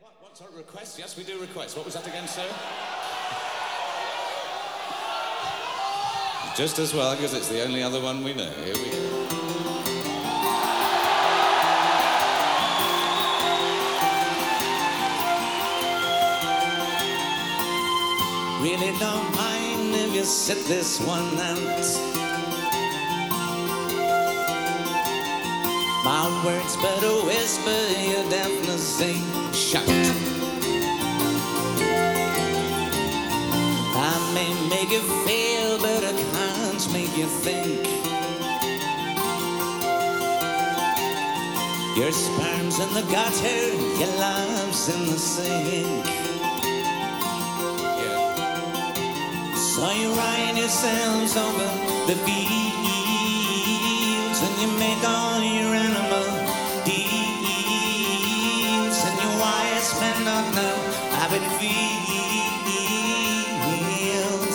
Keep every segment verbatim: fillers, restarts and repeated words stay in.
What, what's our request? Yes, we do request. What was that again, sir? Just as well, because it's the only other one we know. Here we go. Really don't mind if you sit this one out. My words but a whisper, your deafness ain't shout. I may make you feel, but I can't make you think. Your sperm's in the gutter, your love's in the sink. So you ride yourselves over the fields and you make all your animal deeds, and your wise men not know how it feels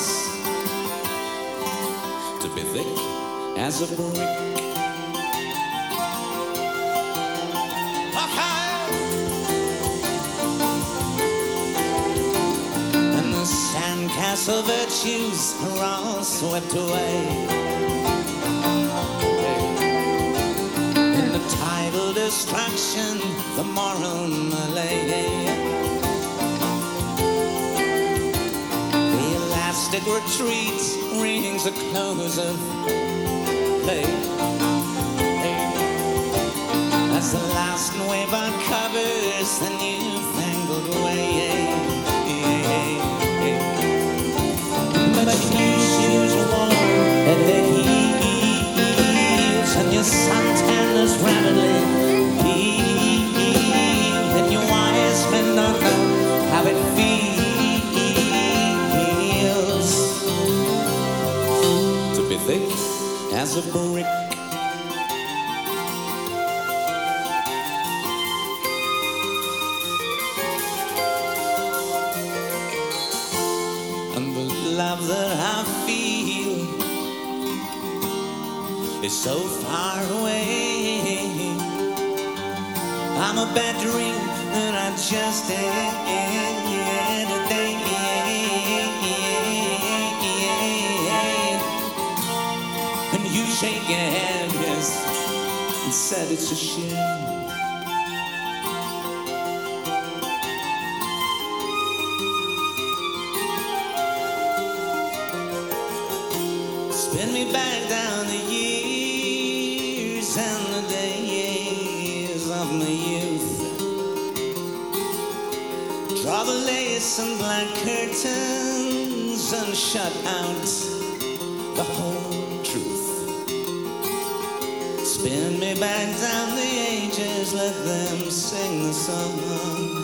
to be thick as a brick. Castle virtues are all swept away in the tidal destruction, the moral melee. The elastic retreat rings a close of play as the last wave uncovers the newfangled way. But your shoes are warm at the heels, and your suntan is rapidly healed, and your wise men don't know how it feels to be thick as a brick. Love that I feel is so far away. I'm a bad dream that I just had today. And you shake your head, yes, and said it's a shame. Spin me back down the years and the days of my youth. Draw the lace and black curtains and shut out the whole truth. Spin me back down the ages, let them sing the song.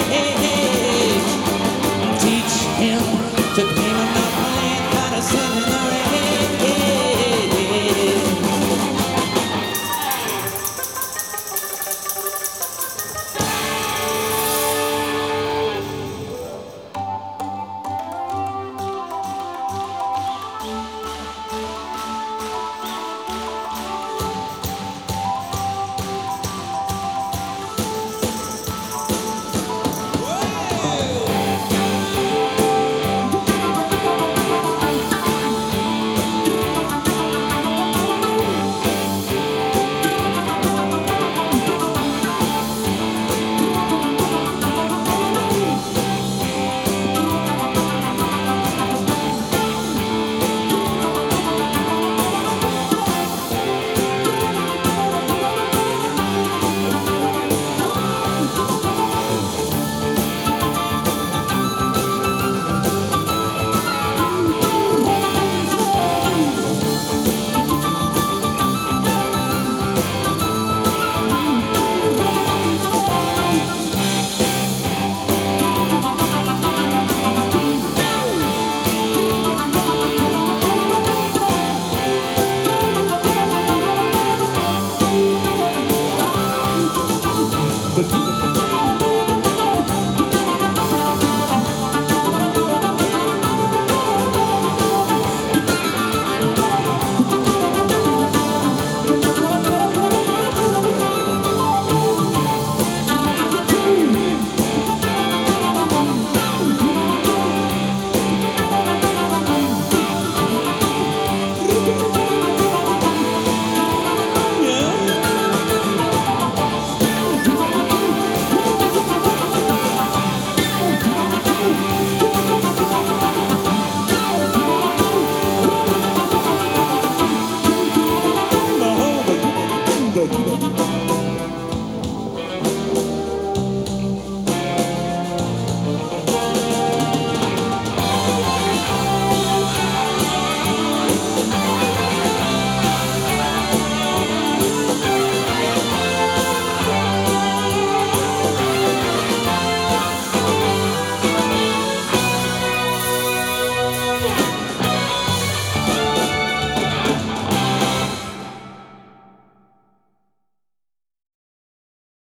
To claim a monopoly, gotta send